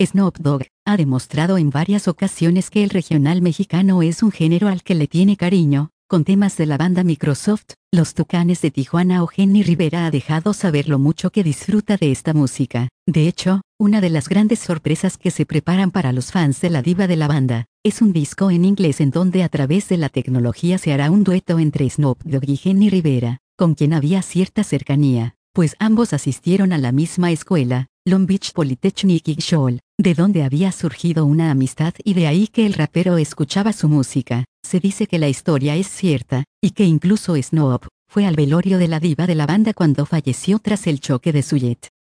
Snoop Dogg ha demostrado en varias ocasiones que el regional mexicano es un género al que le tiene cariño. Con temas de la banda Microsoft, Los Tucanes de Tijuana o Jenny Rivera ha dejado saber lo mucho que disfruta de esta música. De hecho, una de las grandes sorpresas que se preparan para los fans de la diva de la banda, es un disco en inglés en donde a través de la tecnología se hará un dueto entre Snoop Dogg y Jenny Rivera, con quien había cierta cercanía, pues ambos asistieron a la misma escuela, Long Beach Polytechnic y Shoal, de donde había surgido una amistad y de ahí que el rapero escuchaba su música. Se dice que la historia es cierta, y que incluso Snoop fue al velorio de la diva de la banda cuando falleció tras el choque de su jet.